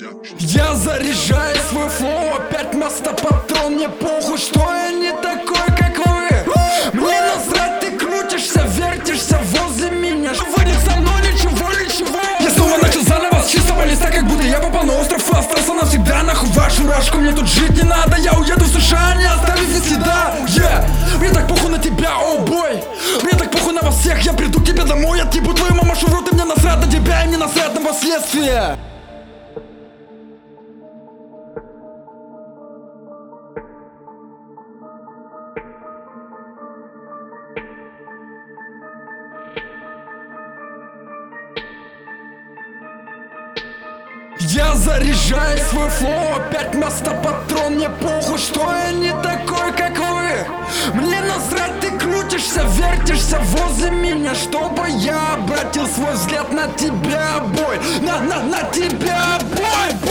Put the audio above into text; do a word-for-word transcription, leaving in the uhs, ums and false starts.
Я заряжаю свой флоу, опять мастопатрон. Мне похуй, что я не такой, как вы. Мне насрать, ты крутишься, вертишься возле меня. Вы не со мной ничего, ничего. Я снова начал заново с чистого листа, как будто я попал на остров и остался навсегда. Нахуй вашу рашку, мне тут жить не надо. Я уеду в США, не оставив здесь следа. Yeah. Мне так похуй на тебя, о oh бой. Мне так похуй на вас всех, я приду к тебе домой. Я отъебу твою мамашу в рот, и мне насрать на тебя, и мне насрать на последствия. Я заряжаю свой флоу, опять мастопатрон. Мне похуй, что я не такой, как вы. Мне насрать, ты крутишься, вертишься возле меня, чтобы я обратил свой взгляд на тебя, бой. На, на, на тебя, бой, бой.